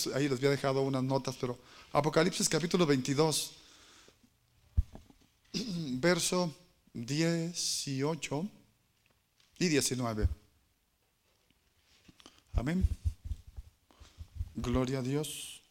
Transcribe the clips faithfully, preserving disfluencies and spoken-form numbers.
Ahí les había dejado unas notas, pero Apocalipsis capítulo veintidós, verso dieciocho y diecinueve. Amén. Gloria a Dios.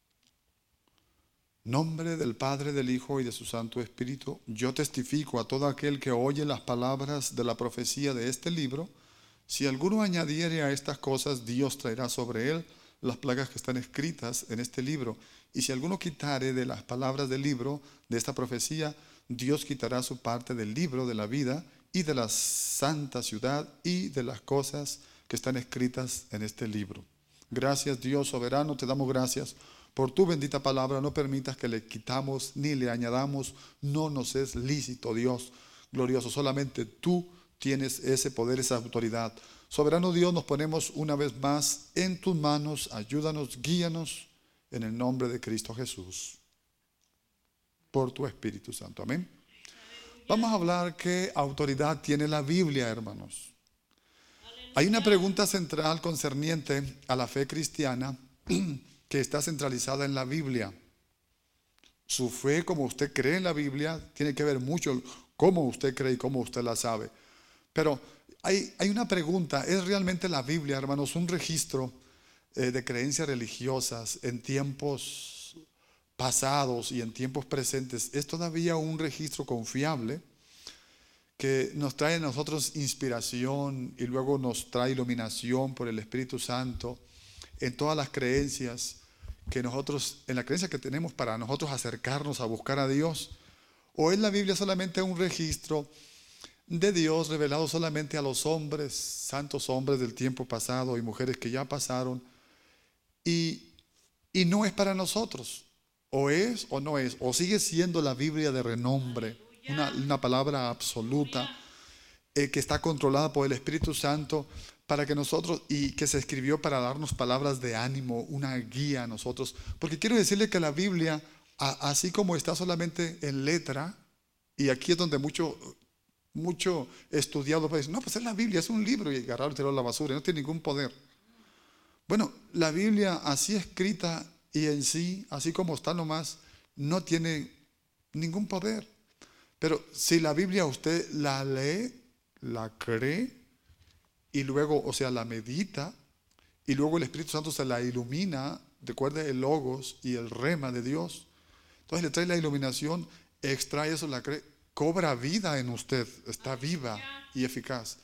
Nombre del Padre, del Hijo y de su Santo Espíritu. Yo testifico a todo aquel que oye las palabras de la profecía de este libro. Si alguno añadiere a estas cosas, Dios traerá sobre él las plagas que están escritas en este libro. Y si alguno quitare de las palabras del libro de esta profecía, Dios quitará su parte del libro de la vida y de la santa ciudad y de las cosas que están escritas en este libro. Gracias, Dios soberano, te damos gracias por tu bendita palabra. No permitas que le quitamos ni le añadamos. No nos es lícito, Dios glorioso. Solamente tú tienes ese poder, esa autoridad. Soberano Dios, nos ponemos una vez más en tus manos. Ayúdanos, guíanos en el nombre de Cristo Jesús, por tu Espíritu Santo. Amén. Vamos a hablar qué autoridad tiene la Biblia, hermanos. Hay una pregunta central concerniente a la fe cristiana que está centralizada en la Biblia. Su fe, como usted cree en la Biblia, tiene que ver mucho cómo usted cree y cómo usted la sabe. Pero hay, hay una pregunta: ¿es realmente la Biblia, hermanos, un registro eh, de creencias religiosas en tiempos pasados y en tiempos presentes? ¿Es todavía un registro confiable que nos trae a nosotros inspiración y luego nos trae iluminación por el Espíritu Santo en todas las creencias que nosotros, en la creencia que tenemos para nosotros acercarnos a buscar a Dios? ¿O es la Biblia solamente un registro de Dios revelado solamente a los hombres, santos hombres del tiempo pasado y mujeres que ya pasaron, y, y no es para nosotros? ¿O es o no es? ¿O sigue siendo la Biblia de renombre, una, una palabra absoluta eh, que está controlada por el Espíritu Santo para que nosotros, y que se escribió para darnos palabras de ánimo, una guía a nosotros? Porque quiero decirle que la Biblia, a, así como está solamente en letra, y aquí es donde mucho mucho estudiado puede decir: no, pues es la Biblia, es un libro, y agarrar y tirarlo a la basura, no tiene ningún poder. Bueno, la Biblia así escrita y en sí, así como está nomás, no tiene ningún poder. Pero si la Biblia usted la lee, la cree, y luego, o sea, la medita, y luego el Espíritu Santo se la ilumina, recuerde el logos y el rema de Dios, entonces le trae la iluminación, extrae eso, la cree, cobra vida en usted, está viva y eficaz.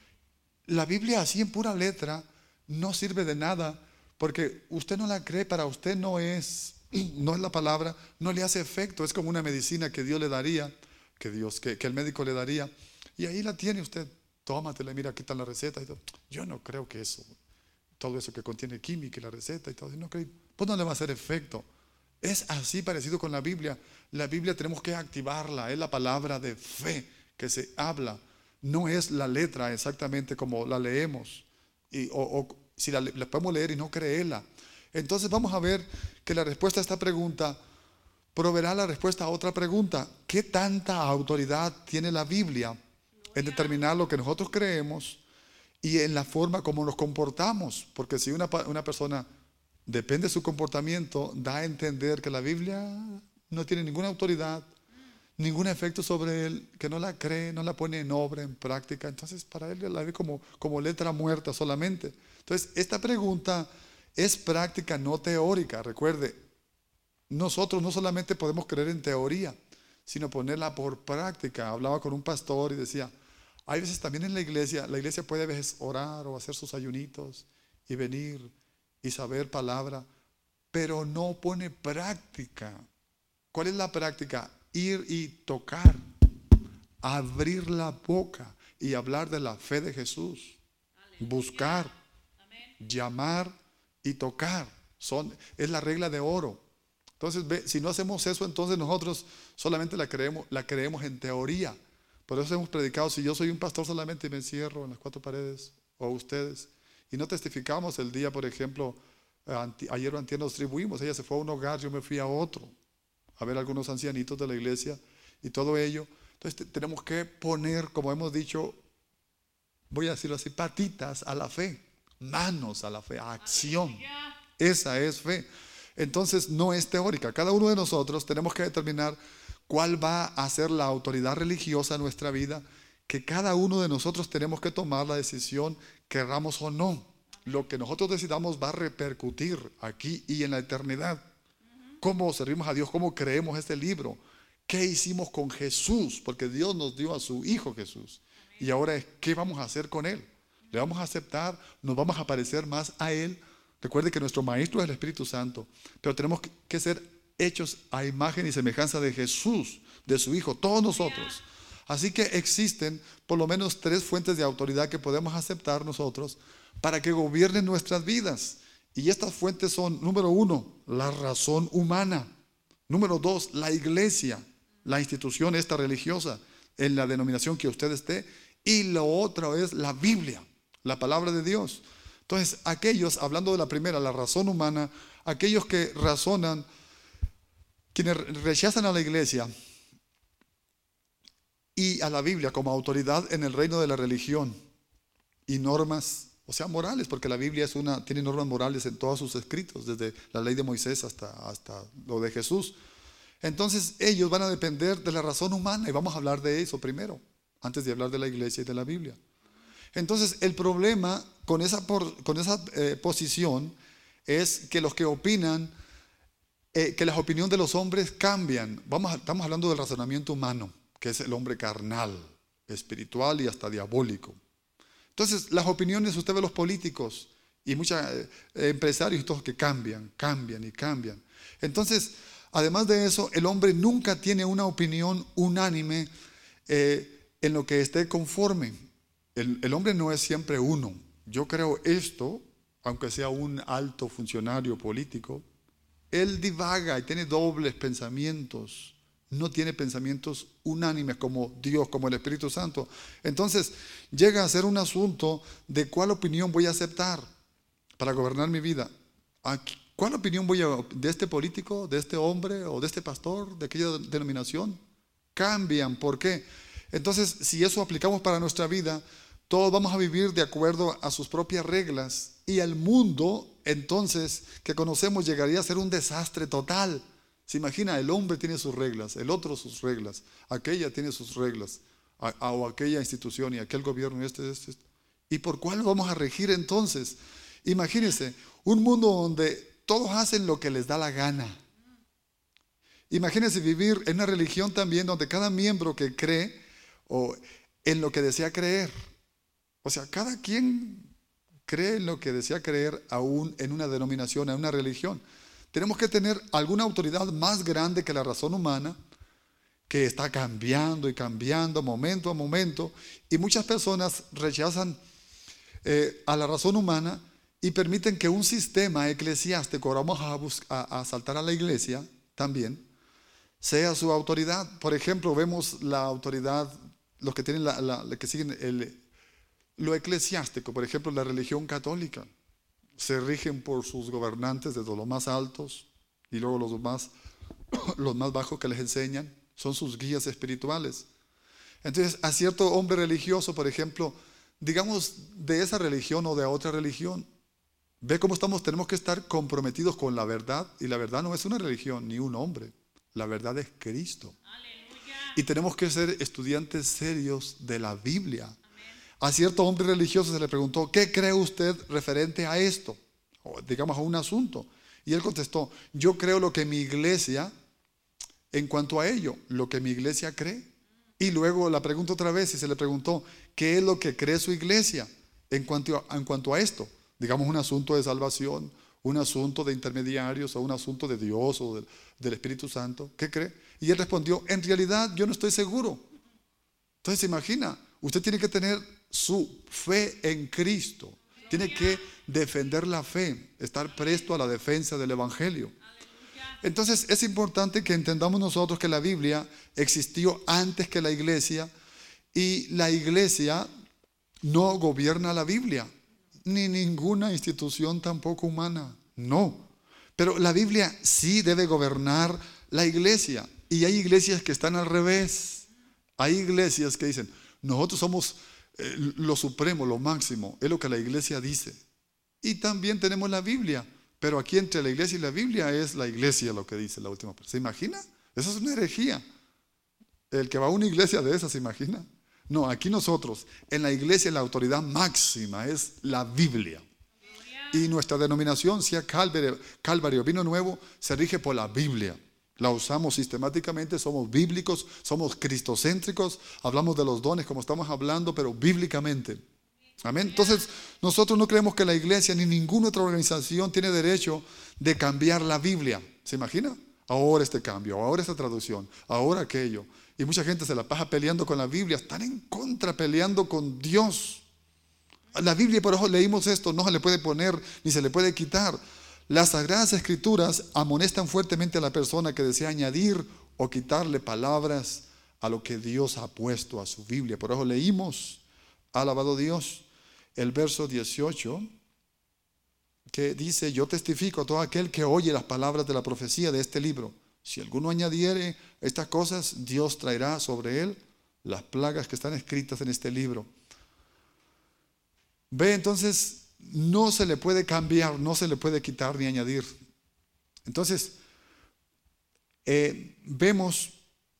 La Biblia así en pura letra no sirve de nada, porque usted no la cree, para usted no es, no es la palabra, no le hace efecto. Es como una medicina que Dios le daría, que Dios, que, que el médico le daría, y ahí la tiene usted, tómatela, mira, aquí está la receta y todo. Yo no creo que eso, todo eso que contiene química y la receta y todo, no creo, pues no le va a hacer efecto. Es así parecido con la Biblia. La Biblia tenemos que activarla, es la palabra de fe que se habla, no es la letra exactamente como la leemos, y, o, o si la, la podemos leer y no creerla. Entonces vamos a ver que la respuesta a esta pregunta proveerá la respuesta a otra pregunta: ¿qué tanta autoridad tiene la Biblia en determinar lo que nosotros creemos y en la forma como nos comportamos? Porque si una, una persona, depende de su comportamiento, da a entender que la Biblia no tiene ninguna autoridad, ningún efecto sobre él, que no la cree, no la pone en obra, en práctica, entonces para él la ve como, como letra muerta solamente. Entonces esta pregunta es práctica, no teórica. Recuerde, nosotros no solamente podemos creer en teoría, sino ponerla por práctica. Hablaba con un pastor y decía: hay veces también en la iglesia, la iglesia puede a veces orar o hacer sus ayunitos y venir y saber palabra, pero no pone práctica. ¿Cuál es la práctica? Ir y tocar, abrir la boca y hablar de la fe de Jesús. Buscar, llamar y tocar. Son, es la regla de oro. Entonces, ve, si no hacemos eso, entonces nosotros solamente la creemos, la creemos en teoría. Por eso hemos predicado: si yo soy un pastor solamente me encierro en las cuatro paredes, o ustedes, y no testificamos el día, por ejemplo, anti, ayer o antier nos distribuimos, ella se fue a un hogar, yo me fui a otro, a ver algunos ancianitos de la iglesia y todo ello. Entonces tenemos que poner, como hemos dicho, voy a decirlo así, patitas a la fe, manos a la fe, a acción. Esa es fe. Entonces no es teórica. Cada uno de nosotros tenemos que determinar cuál va a ser la autoridad religiosa en nuestra vida, que cada uno de nosotros tenemos que tomar la decisión, querramos o no. Lo que nosotros decidamos va a repercutir aquí y en la eternidad. Cómo servimos a Dios, cómo creemos este libro, qué hicimos con Jesús, porque Dios nos dio a su Hijo Jesús. Y ahora es, ¿qué vamos a hacer con Él? ¿Le vamos a aceptar? ¿Nos vamos a parecer más a Él? Recuerde que nuestro Maestro es el Espíritu Santo, pero tenemos que ser hechos a imagen y semejanza de Jesús, de su Hijo, todos nosotros. Así que existen por lo menos tres fuentes de autoridad que podemos aceptar nosotros para que gobiernen nuestras vidas. Y estas fuentes son, número uno, la razón humana. Número dos, la iglesia, la institución esta religiosa, en la denominación que usted esté. Y lo otro es la Biblia, la palabra de Dios. Entonces, aquellos, hablando de la primera, la razón humana, aquellos que razonan, quienes rechazan a la iglesia y a la Biblia como autoridad en el reino de la religión y normas, o sea, morales, porque la Biblia es una, tiene normas morales en todos sus escritos, desde la ley de Moisés hasta, hasta lo de Jesús. Entonces ellos van a depender de la razón humana y vamos a hablar de eso primero, antes de hablar de la iglesia y de la Biblia. Entonces el problema con esa, por, con esa eh, posición es que los que opinan, eh, que las opiniones de los hombres cambian. Vamos a, estamos hablando del razonamiento humano, que es el hombre carnal, espiritual y hasta diabólico. Entonces las opiniones, usted ve los políticos y muchos eh, empresarios y todos que cambian, cambian y cambian. Entonces, además de eso, el hombre nunca tiene una opinión unánime eh, en lo que esté conforme. El, el hombre no es siempre uno. Yo creo esto, aunque sea un alto funcionario político, él divaga y tiene dobles pensamientos. No tiene pensamientos unánimes como Dios, como el Espíritu Santo. Entonces llega a ser un asunto de cuál opinión voy a aceptar para gobernar mi vida. ¿Cuál opinión voy a, de este político, de este hombre o de este pastor, de aquella denominación? Cambian. ¿Por qué? Entonces, si eso aplicamos para nuestra vida, todos vamos a vivir de acuerdo a sus propias reglas y el mundo, entonces, que conocemos llegaría a ser un desastre total. Se imagina, el hombre tiene sus reglas, el otro sus reglas, aquella tiene sus reglas, a, a, o aquella institución y aquel gobierno, este, este, este. ¿Y por cuál vamos a regir entonces? Imagínense, un mundo donde todos hacen lo que les da la gana. Imagínense vivir en una religión también donde cada miembro que cree o en lo que desea creer. O sea, cada quien cree en lo que desea creer aún en una denominación, en una religión. Tenemos que tener alguna autoridad más grande que la razón humana, que está cambiando y cambiando momento a momento. Y muchas personas rechazan eh, a la razón humana y permiten que un sistema eclesiástico, ahora vamos a, buscar, a, a saltar a la iglesia también, sea su autoridad. Por ejemplo, vemos la autoridad, los que tienen la, la, la que siguen el, lo eclesiástico, por ejemplo, la religión católica. Se rigen por sus gobernantes desde los más altos y luego los más, los más bajos que les enseñan, son sus guías espirituales. Entonces, a cierto hombre religioso, por ejemplo, digamos de esa religión o de otra religión, ve cómo estamos, tenemos que estar comprometidos con la verdad, y la verdad no es una religión ni un hombre, la verdad es Cristo. Aleluya. Y tenemos que ser estudiantes serios de la Biblia. A cierto hombre religioso se le preguntó, ¿qué cree usted referente a esto? O digamos a un asunto. Y él contestó, yo creo lo que mi iglesia, en cuanto a ello, lo que mi iglesia cree. Y luego la pregunta otra vez y se le preguntó, ¿qué es lo que cree su iglesia en cuanto a, en cuanto a esto? Digamos un asunto de salvación, un asunto de intermediarios o un asunto de Dios o del, del Espíritu Santo. ¿Qué cree? Y él respondió, en realidad yo no estoy seguro. Entonces se imagina, usted tiene que tener su fe en Cristo. Tiene que defender la fe, estar presto a la defensa del Evangelio. Entonces es importante que entendamos nosotros que la Biblia existió antes que la iglesia y la iglesia no gobierna la Biblia, ni ninguna institución tampoco humana, no. Pero la Biblia sí debe gobernar la iglesia y hay iglesias que están al revés. Hay iglesias que dicen, nosotros somos lo supremo, lo máximo, es lo que la iglesia dice. Y también tenemos la Biblia, Pero aquí entre la iglesia y la Biblia es la iglesia lo que dice la última parte. ¿Se imagina? Eso es una herejía. El que va a una iglesia de esas, ¿se imagina? No, aquí nosotros, en la iglesia la autoridad máxima es la Biblia. Y nuestra denominación, sea Calvario, Calvario Vino Nuevo, se rige por la Biblia. La usamos sistemáticamente, somos bíblicos, somos cristocéntricos, hablamos de los dones como estamos hablando, pero bíblicamente. Amén. Entonces, nosotros no creemos que la iglesia ni ninguna otra organización tiene derecho de cambiar la Biblia. ¿Se imagina? Ahora este cambio, ahora esta traducción, ahora aquello. Y mucha gente se la pasa peleando con la Biblia, están en contra, peleando con Dios. La Biblia, por eso leímos esto, no se le puede poner ni se le puede quitar. Las Sagradas Escrituras amonestan fuertemente a la persona que desea añadir o quitarle palabras a lo que Dios ha puesto a su Biblia. Por eso leímos, alabado Dios, el verso dieciocho, que dice: yo testifico a todo aquel que oye las palabras de la profecía de este libro. Si alguno añadiere estas cosas, Dios traerá sobre él las plagas que están escritas en este libro. Ve, entonces, no se le puede cambiar, no se le puede quitar ni añadir. Entonces, eh, vemos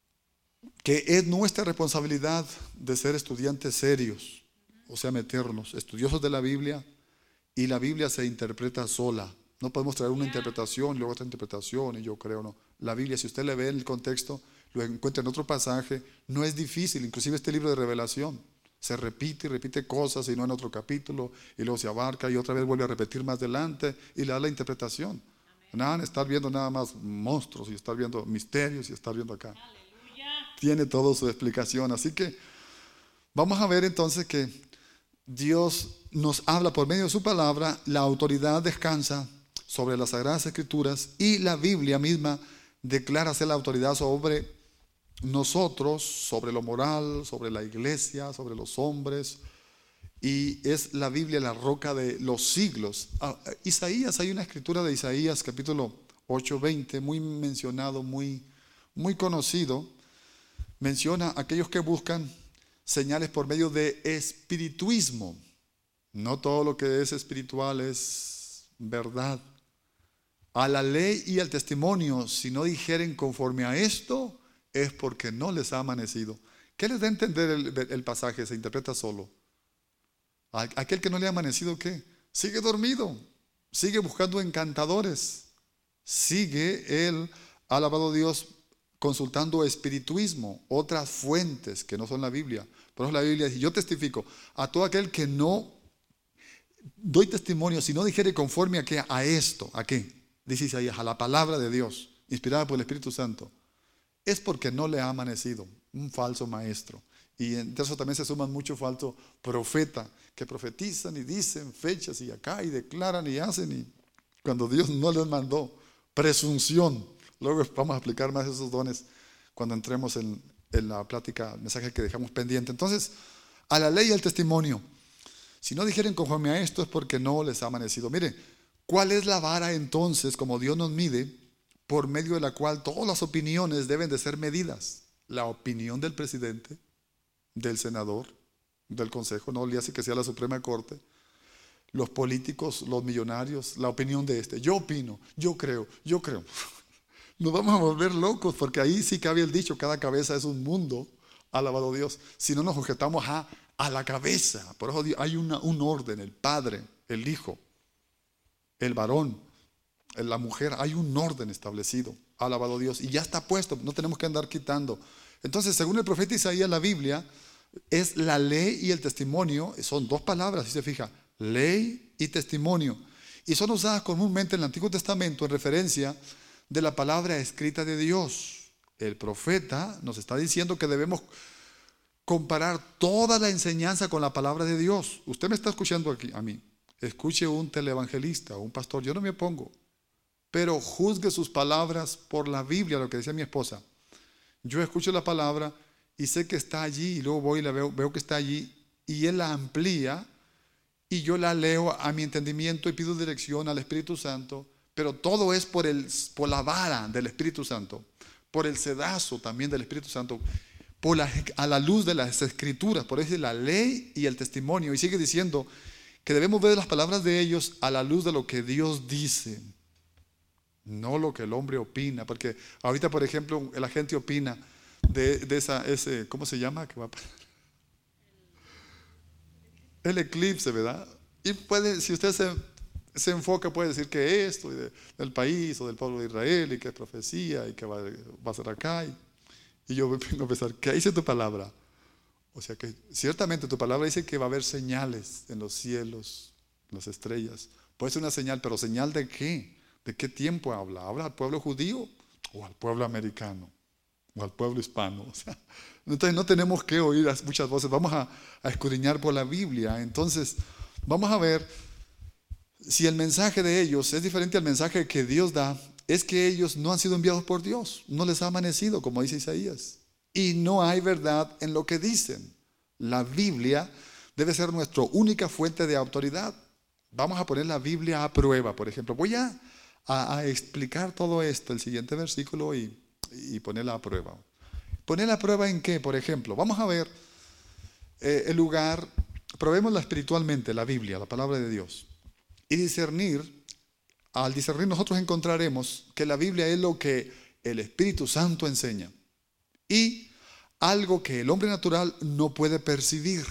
que es nuestra responsabilidad de ser estudiantes serios, o sea, meternos, estudiosos de la Biblia, y la Biblia se interpreta sola. No podemos traer una interpretación y luego otra interpretación, y yo creo, no. La Biblia, si usted le ve en el contexto, lo encuentra en otro pasaje, no es difícil. Inclusive este libro de Revelación se repite y repite cosas, y no en otro capítulo, y luego se abarca y otra vez vuelve a repetir más adelante y le da la interpretación. Nada de estar viendo nada más monstruos y estar viendo misterios y estar viendo acá. Aleluya. Tiene toda su explicación. Así que vamos a ver entonces que Dios nos habla por medio de su palabra. La autoridad descansa sobre las Sagradas Escrituras, y la Biblia misma declara ser la autoridad sobre nosotros, sobre lo moral, sobre la iglesia, sobre los hombres, y es la Biblia la roca de los siglos. Ah, Isaías, hay una escritura de Isaías capítulo ocho, veinte, muy mencionado, muy, muy conocido. Menciona a aquellos que buscan señales por medio de espirituismo. No todo lo que es espiritual es verdad. A la ley y al testimonio, si no dijeren conforme a esto, es porque no les ha amanecido. ¿Qué les da a entender el, el pasaje? Se interpreta solo. Aquel que no le ha amanecido, ¿qué? Sigue dormido, sigue buscando encantadores, sigue él, alabado Dios, consultando espirituismo, otras fuentes que no son la Biblia. Por eso la Biblia dice: yo testifico a todo aquel que no doy testimonio, si no dijere conforme a qué, a esto, ¿a qué? Dice Isaías, a la palabra de Dios, inspirada por el Espíritu Santo, es porque no le ha amanecido, un falso maestro. Y en eso también se suman muchos falsos profetas que profetizan y dicen fechas y acá y declaran y hacen, y cuando Dios no les mandó, presunción. Luego vamos a explicar más esos dones cuando entremos en, en la plática, el mensaje que dejamos pendiente. Entonces, a la ley y al testimonio, si no dijeren conforme a esto, es porque no les ha amanecido. Mire, ¿cuál es la vara entonces, como Dios nos mide, por medio de la cual todas las opiniones deben de ser medidas? La opinión del presidente, del senador, del consejo, no le hace que sea la Suprema Corte, los políticos, los millonarios, la opinión de este. Yo opino, yo creo, yo creo. Nos vamos a volver locos, porque ahí sí cabe el dicho: cada cabeza es un mundo, alabado Dios. Si no nos sujetamos a, a la cabeza. Por eso hay una, un orden: el padre, el hijo, el varón, la mujer. Hay un orden establecido, alabado Dios, y ya está puesto, no tenemos que andar quitando. Entonces, según el profeta Isaías, la Biblia es la ley y el testimonio. Son dos palabras, si se fija: ley y testimonio, y son usadas comúnmente en el Antiguo Testamento en referencia de la palabra escrita de Dios. El profeta nos está diciendo que debemos comparar toda la enseñanza con la palabra de Dios. Usted me está escuchando aquí a mí, escuche un televangelista o un pastor, yo no me opongo, pero juzgue sus palabras por la Biblia. Lo que decía mi esposa: yo escucho la palabra y sé que está allí, y luego voy y la veo, veo que está allí, y Él la amplía, y yo la leo a mi entendimiento y pido dirección al Espíritu Santo. Pero todo es por, el, por la vara del Espíritu Santo, por el sedazo también del Espíritu Santo, por la, a la luz de las Escrituras. Por eso es la ley y el testimonio. Y sigue diciendo que debemos ver las palabras de ellos a la luz de lo que Dios dice, no lo que el hombre opina. Porque ahorita, por ejemplo, la gente opina de, de esa, ese, ¿cómo se llama? Que va a el eclipse, ¿verdad? Y puede, si usted se, se enfoca, puede decir que esto, y de, del país o del pueblo de Israel, y que es profecía, y que va, va a ser acá. Y, y yo vengo a pensar, ¿qué dice tu palabra? O sea que ciertamente tu palabra dice que va a haber señales en los cielos, en las estrellas. Puede ser una señal, pero ¿señal de qué? ¿De qué tiempo habla? ¿Habla al pueblo judío o al pueblo americano o al pueblo hispano? O sea, entonces no tenemos que oír muchas voces. Vamos a, a escudriñar por la Biblia. Entonces vamos a ver si el mensaje de ellos es diferente al mensaje que Dios da. Es que ellos no han sido enviados por Dios, no les ha amanecido, como dice Isaías, y no hay verdad en lo que dicen. La Biblia debe ser nuestra única fuente de autoridad. Vamos a poner la Biblia a prueba. Por ejemplo, voy a, a, a explicar todo esto, el siguiente versículo, y, y ponerla a prueba. ¿Ponerla a prueba en qué? Por ejemplo, vamos a ver eh, el lugar, probémosla espiritualmente, la Biblia, la palabra de Dios, y discernir. Al discernir nosotros encontraremos que la Biblia es lo que el Espíritu Santo enseña y algo que el hombre natural no puede percibir,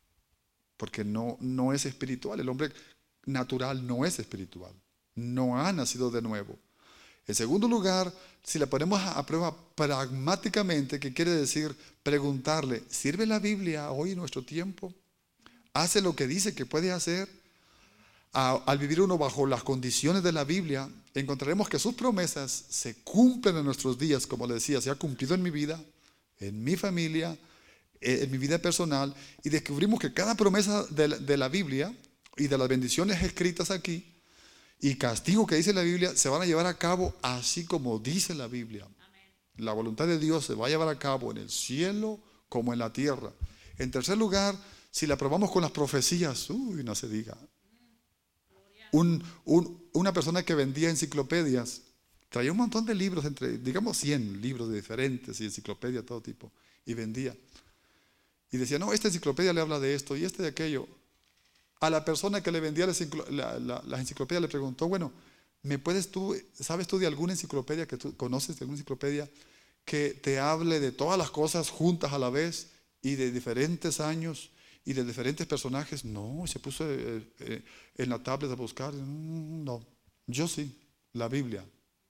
porque no, no es espiritual. El hombre natural no es espiritual, no ha nacido de nuevo. En segundo lugar, si la ponemos a prueba pragmáticamente, que quiere decir preguntarle, ¿sirve la Biblia hoy en nuestro tiempo? ¿Hace lo que dice que puede hacer? A, al vivir uno bajo las condiciones de la Biblia, encontraremos que sus promesas se cumplen en nuestros días. Como le decía, se ha cumplido en mi vida, en mi familia, en mi vida personal, y descubrimos que cada promesa de la, de la Biblia y de las bendiciones escritas aquí y castigo que dice la Biblia se van a llevar a cabo así como dice la Biblia. Amén. La voluntad de Dios se va a llevar a cabo en el cielo como en la tierra. En tercer lugar, si la probamos con las profecías, uy, no se diga. Un, un, una persona que vendía enciclopedias traía un montón de libros, entre, digamos cien libros de diferentes y enciclopedias de todo tipo, y vendía. Y decía, no, esta enciclopedia le habla de esto y este de aquello. A la persona que le vendía la, la, la, la enciclopedia le preguntó, bueno, ¿me puedes tú, sabes tú de alguna enciclopedia que tú conoces, de alguna enciclopedia que te hable de todas las cosas juntas a la vez y de diferentes años y de diferentes personajes? No, se puso eh, eh, en la tablet a buscar. No, yo sí, la Biblia.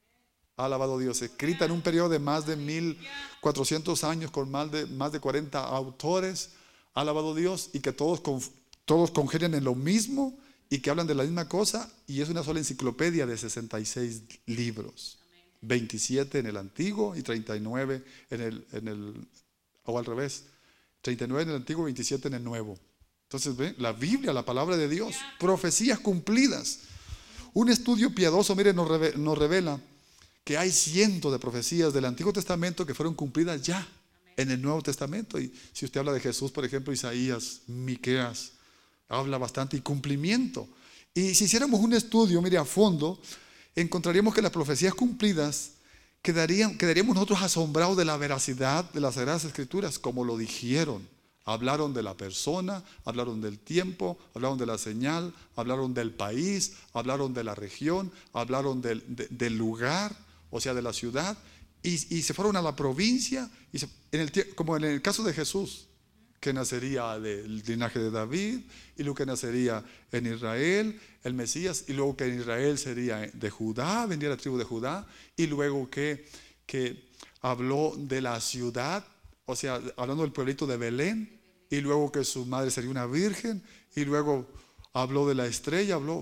Ha alabado Dios, escrita en un periodo de más de mil cuatrocientos años con más de, más de cuarenta autores. Ha alabado Dios, y que todos, todos congenian en lo mismo y que hablan de la misma cosa, y es una sola enciclopedia de sesenta y seis libros, veintisiete en el Antiguo y treinta y nueve en el, en el o al revés, treinta y nueve en el Antiguo, veintisiete en el Nuevo. Entonces, ¿ve? La Biblia, la palabra de Dios, profecías cumplidas. Un estudio piadoso, mire, nos, reve, nos revela que hay cientos de profecías del Antiguo Testamento que fueron cumplidas ya en el Nuevo Testamento. Y si usted habla de Jesús, por ejemplo, Isaías, Miqueas, habla bastante, y cumplimiento. Y si hiciéramos un estudio, mire, a fondo, encontraríamos que las profecías cumplidas quedarían, quedaríamos nosotros asombrados de la veracidad de las Sagradas Escrituras, como lo dijeron. Hablaron de la persona, hablaron del tiempo, hablaron de la señal, hablaron del país, hablaron de la región, hablaron del, de, del lugar, o sea, de la ciudad, y, y se fueron a la provincia, y se, en el, como en el caso de Jesús, que nacería del linaje de David, y luego que nacería en Israel, el Mesías, y luego que en Israel sería de Judá, vendría la tribu de Judá, y luego que, que habló de la ciudad, o sea, hablando del pueblito de Belén, y luego que su madre sería una virgen, y luego habló de la estrella, habló,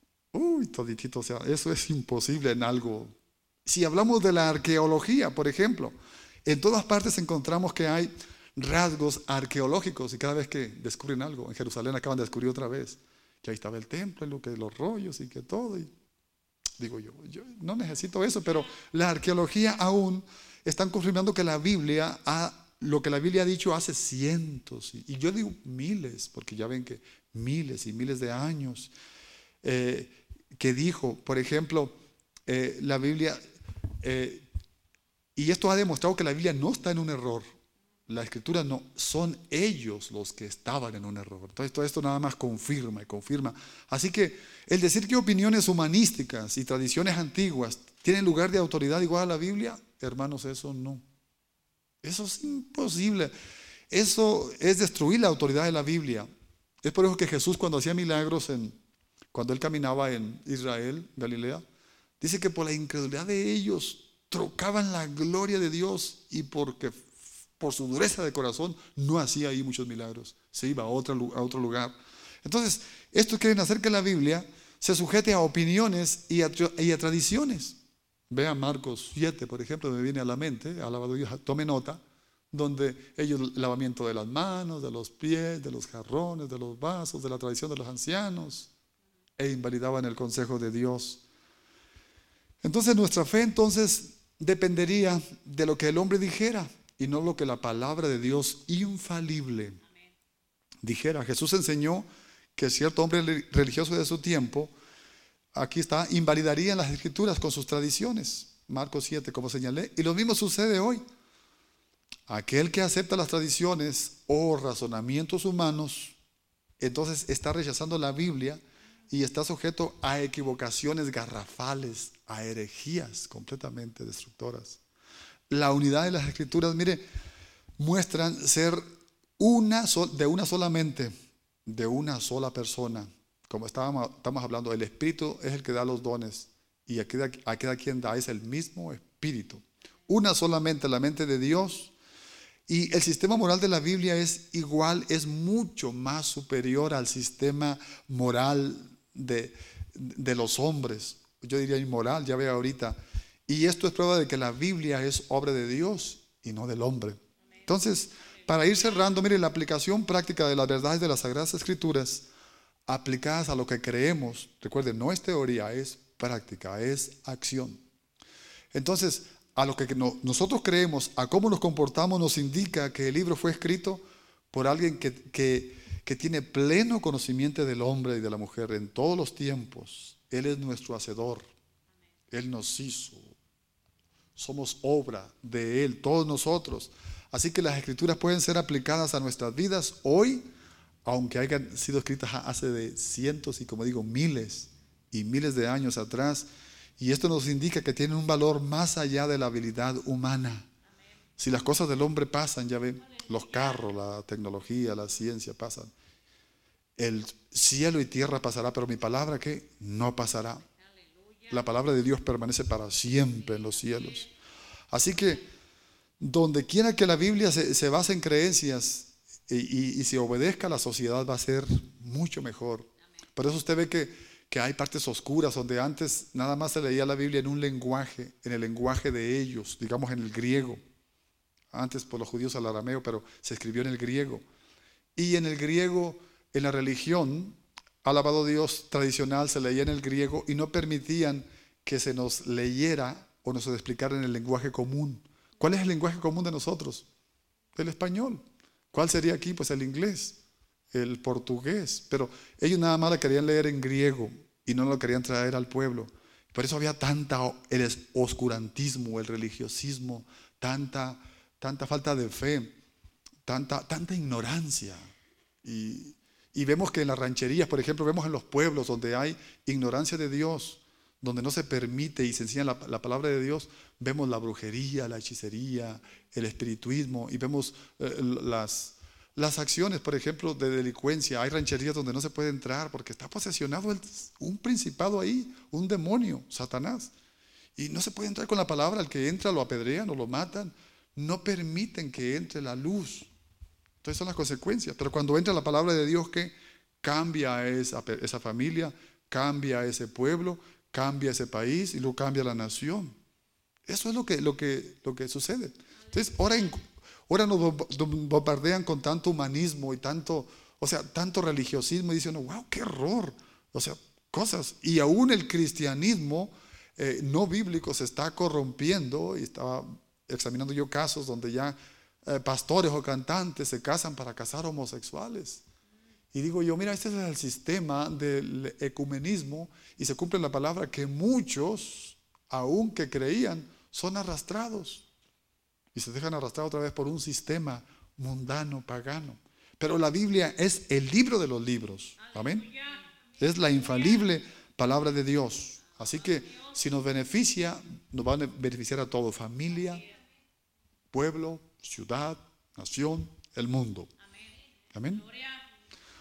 uy, toditito, o sea, eso es imposible en algo. Si hablamos de la arqueología, por ejemplo, en todas partes encontramos que hay rasgos arqueológicos, y cada vez que descubren algo, en Jerusalén acaban de descubrir otra vez, que ahí estaba el templo, y lo que los rollos, y que todo, y digo yo, yo no necesito eso, pero la arqueología aún están confirmando que la Biblia ha lo que la Biblia ha dicho hace cientos, y yo digo miles, porque ya ven que miles y miles de años, eh, que dijo, por ejemplo, eh, la Biblia, eh, y esto ha demostrado que la Biblia no está en un error. La escritura no, son ellos los que estaban en un error. Entonces todo esto nada más confirma y confirma. Así que el decir que opiniones humanísticas y tradiciones antiguas tienen lugar de autoridad igual a la Biblia, hermanos, eso no. Eso es imposible. Eso es destruir la autoridad de la Biblia. Es por eso que Jesús, cuando hacía milagros, en, cuando él caminaba en Israel, Galilea, dice que por la incredulidad de ellos trocaban la gloria de Dios, y porque por su dureza de corazón no hacía ahí muchos milagros, se iba a otro, a otro lugar. Entonces, esto quiere hacer que la Biblia se sujete a opiniones y a, y a tradiciones. Vean Marcos siete, por ejemplo, me viene a la mente, alabado Dios, tome nota, donde ellos, el lavamiento de las manos, de los pies, de los jarrones, de los vasos, de la tradición de los ancianos, e invalidaban el consejo de Dios. Entonces nuestra fe entonces dependería de lo que el hombre dijera y no lo que la palabra de Dios infalible dijera. Jesús enseñó que cierto hombre religioso de su tiempo, aquí está, invalidaría las escrituras con sus tradiciones. Marcos siete, como señalé. Y lo mismo sucede hoy. Aquel que acepta las tradiciones o razonamientos humanos, entonces está rechazando la Biblia y está sujeto a equivocaciones garrafales, a herejías completamente destructoras. La unidad de las escrituras, mire, muestran ser una de una sola mente, de una sola persona. Como estábamos, estamos hablando, el Espíritu es el que da los dones, y a cada, a cada quien da es el mismo Espíritu. Una solamente, la mente de Dios. Y el sistema moral de la Biblia es igual, es mucho más superior al sistema moral de, de los hombres. Yo diría inmoral, ya ve ahorita. Y esto es prueba de que la Biblia es obra de Dios y no del hombre. Entonces, para ir cerrando, mire, la aplicación práctica de las verdades de las Sagradas Escrituras aplicadas a lo que creemos, recuerden, no es teoría, es práctica, es acción. Entonces, a lo que no, nosotros creemos, a cómo nos comportamos, nos indica que el libro fue escrito por alguien que, que, que tiene pleno conocimiento del hombre y de la mujer en todos los tiempos. Él es nuestro hacedor. Él nos hizo. Somos obra de Él, todos nosotros. Así que las escrituras pueden ser aplicadas a nuestras vidas hoy, aunque hayan sido escritas hace de cientos y, como digo, miles y miles de años atrás. Y esto nos indica que tienen un valor más allá de la habilidad humana. Amén. Si las cosas del hombre pasan, ya ven, los carros, la tecnología, la ciencia pasan. El cielo y tierra pasará, pero mi palabra, ¿qué? No pasará. Aleluya. La palabra de Dios permanece para siempre en los cielos. Así que, donde quiera que la Biblia se, se base en creencias y, y, y se obedezca, la sociedad va a ser mucho mejor. Amén. Por eso usted ve que que hay partes oscuras donde antes nada más se leía la Biblia en un lenguaje, en el lenguaje de ellos, digamos en el griego. Antes por los judíos al arameo, pero se escribió en el griego. Y en el griego, en la religión, alabado Dios tradicional, se leía en el griego y no permitían que se nos leyera o nos explicara en el lenguaje común. ¿Cuál es el lenguaje común de nosotros? El español. ¿Cuál sería aquí? Pues el inglés, el portugués. Pero ellos nada más la querían leer en griego y no lo querían traer al pueblo. Por eso había tanta el oscurantismo, el religiosismo, tanta, tanta falta de fe, tanta, tanta ignorancia. Y, y vemos que en las rancherías, por ejemplo, vemos en los pueblos donde hay ignorancia de Dios, donde no se permite y se enseña la, la palabra de Dios, vemos la brujería, la hechicería, el espirituismo, y vemos eh, las... Las acciones, por ejemplo, de delincuencia. Hay rancherías donde no se puede entrar porque está posesionado el, un principado ahí, un demonio, Satanás. Y no se puede entrar con la palabra. El que entra lo apedrean o lo matan. No permiten que entre la luz. Entonces son las consecuencias. Pero cuando entra la palabra de Dios, ¿qué? Cambia esa, esa familia, cambia ese pueblo, cambia ese país y luego cambia la nación. Eso es lo que, lo que, lo que sucede. Entonces, ahora en... Ahora nos bombardean con tanto humanismo y tanto, o sea, tanto religiosismo, y dicen, wow, qué error, o sea, cosas. Y aún el cristianismo eh, no bíblico se está corrompiendo, y estaba examinando yo casos donde ya eh, pastores o cantantes se casan para casar homosexuales. Y digo yo, mira, este es el sistema del ecumenismo, y se cumple la palabra que muchos, aun que creían, son arrastrados. y se dejan arrastrar otra vez por un sistema mundano, pagano. Pero la Biblia es el libro de los libros. Amén. Es la infalible palabra de Dios. Así que si nos beneficia, nos va a beneficiar a todos: familia, pueblo, ciudad, nación, el mundo. Amén.